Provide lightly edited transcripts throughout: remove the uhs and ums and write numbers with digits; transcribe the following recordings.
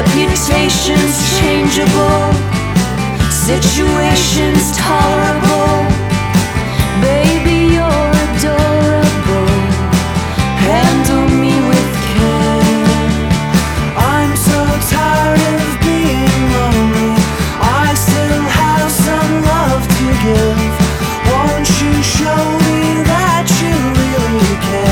Reputations changeable, situations tolerable. Baby, you're adorable. Handle me with care. I'm so tired of being lonely. I still have some love to give. Won't you show me that you really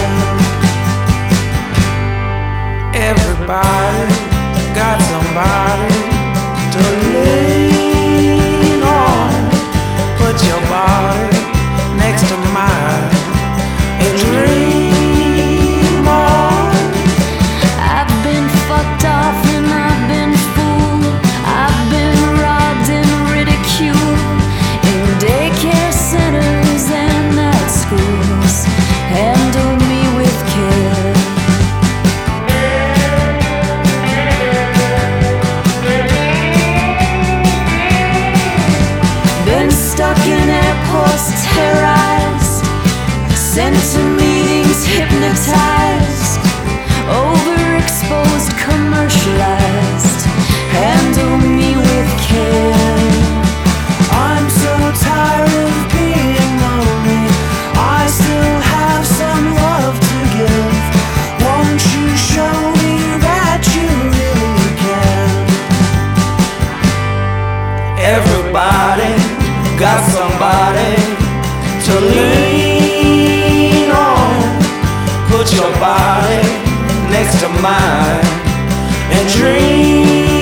care? Everybody got somebody to lean on. Put your body next to mine and dream on. I've been fucked off and I've been fooled. I've been robbed and ridiculed in daycare centers and at schools. Handle me with care. Been stuck in airports, terrorized, sent to meetings, hypnotized, overexposed, commercialized. Handle me with care. I'm so tired of being lonely. I still have some love to give. Won't you show me that you really can? Everybody got somebody to lean on. Put your body next to mine and dream